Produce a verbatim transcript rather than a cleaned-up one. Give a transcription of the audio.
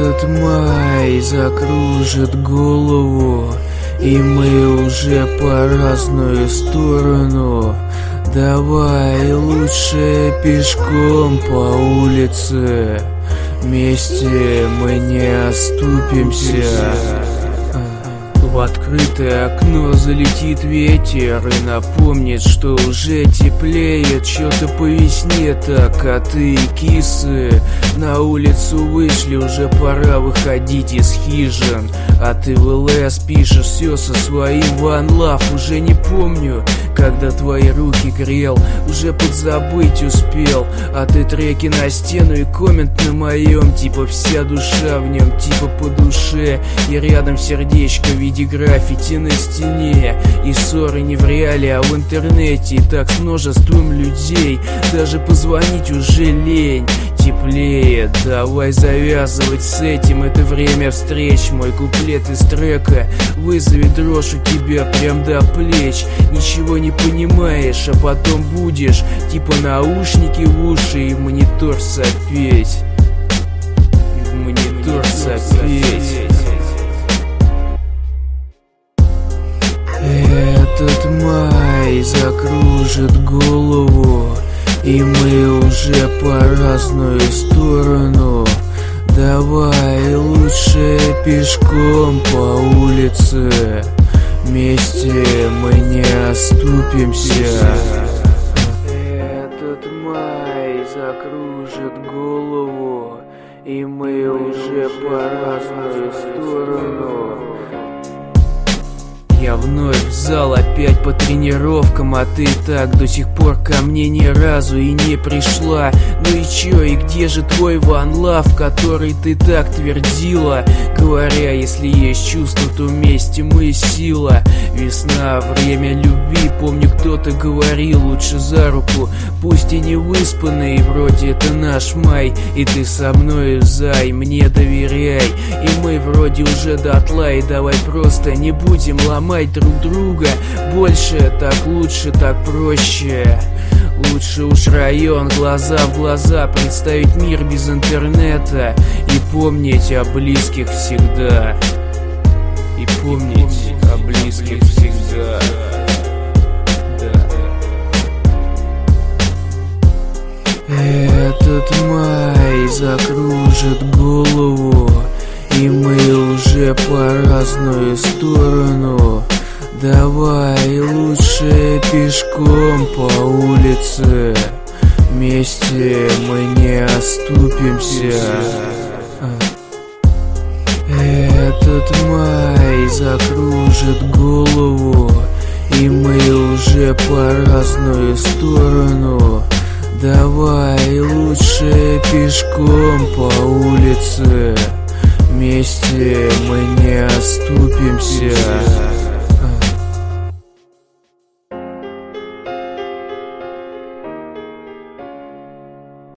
Этот май закружит голову, и мы уже по разную сторону. Давай лучше пешком по улице, вместе мы не оступимся. В открытое окно залетит ветер и напомнит, что уже теплеет. Чё-то по весне так, коты и кисы на улицу вышли, уже пора выходить из хижин. А ты в ЛС пишешь все со своим One Love. Уже не помню, когда твои руки грел, уже подзабыть успел. А ты треки на стену и коммент на моем, типа вся душа в нем, типа по душе. И рядом сердечко в виде граффити на стене. И ссоры не в реале, а в интернете. И так с множеством людей, даже позвонить уже лень. Теплее, давай завязывать с этим, это время встреч. Мой куплет из трека вызовет дрожь у тебя прям до плеч. Ничего не понимаешь, а потом будешь типа наушники в уши и в монитор сопеть. И в монитор сопеть. Этот май закружит голову, и мы уже по разную сторону. Давай лучше пешком по улице, вместе мы не оступимся. Этот май закружит голову, и мы уже по разную сторону. Я вновь в зал, опять по тренировкам, а ты так до сих пор ко мне ни разу и не пришла. Ну и чё, и где же твой One Love, который ты так твердила? Говоря, если есть чувство, то вместе мы сила. Весна, время любви, помню, кто-то говорил, лучше за руку, пусть и не выспанный, вроде это наш май. И ты со мной, зай, мне доверяй. И мы вроде уже дотла, и давай просто не будем ломать друг друга больше, так лучше, так проще. Лучше уж район, глаза в глаза, представить мир без интернета. И помнить о близких всегда. И помнить о близких всегда. Этот май закружит голову, и мы уже по разную сторону. Давай лучше пешком по улице, вместе мы не оступимся. Этот май закружит голову, и мы уже по разную сторону. Давай лучше пешком по улице, вместе мы не оступимся.